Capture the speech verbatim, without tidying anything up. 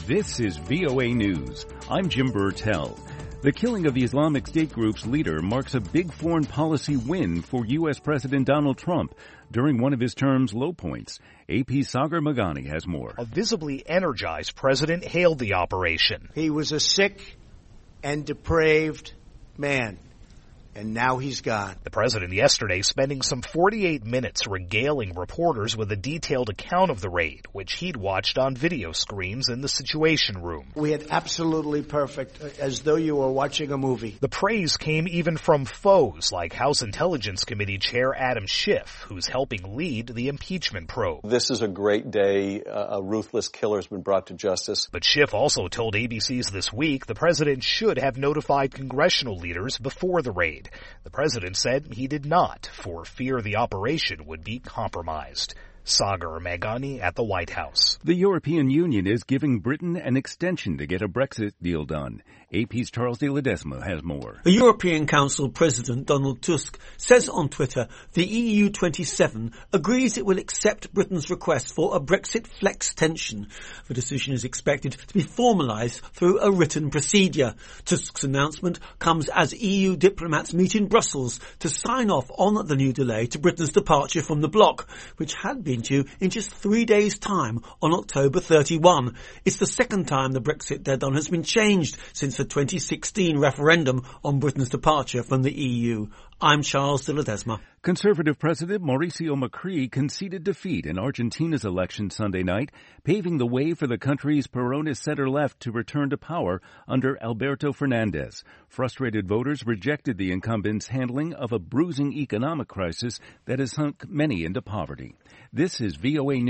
This is V O A News. I'm Jim Burtell. The killing of the Islamic State group's leader marks a big foreign policy win for U S. President Donald Trump during one of his term's low points. A P's Sagar Meghani has more. A visibly energized president hailed the operation. He was a sick and depraved man, and now he's gone. The president yesterday spending some forty-eight minutes regaling reporters with a detailed account of the raid, which he'd watched on video screens in the Situation Room. We had absolutely perfect, as though you were watching a movie. The praise came even from foes like House Intelligence Committee Chair Adam Schiff, who's helping lead the impeachment probe. This is a great day. A ruthless killer has been brought to justice. But Schiff also told A B C's This Week the president should have notified congressional leaders before the raid. The president said he did not, for fear the operation would be compromised. Sagar Meghani at the White House. The European Union is giving Britain an extension to get a Brexit deal done. A P's Charles de Ledesma has more. The European Council President Donald Tusk says on Twitter the E U twenty-seven agrees it will accept Britain's request for a Brexit flex tension. The decision is expected to be formalised through a written procedure. Tusk's announcement comes as E U diplomats meet in Brussels to sign off on the new delay to Britain's departure from the bloc, which had been due in just three days' time on October thirty-first. It's the second time the Brexit deadline has been changed since the twenty sixteen referendum on Britain's departure from the E U. I'm Charles de Ledesma. Conservative President Mauricio Macri conceded defeat in Argentina's election Sunday night, paving the way for the country's Peronist center-left to return to power under Alberto Fernandez. Frustrated voters rejected the incumbent's handling of a bruising economic crisis that has sunk many into poverty. This is V O A News.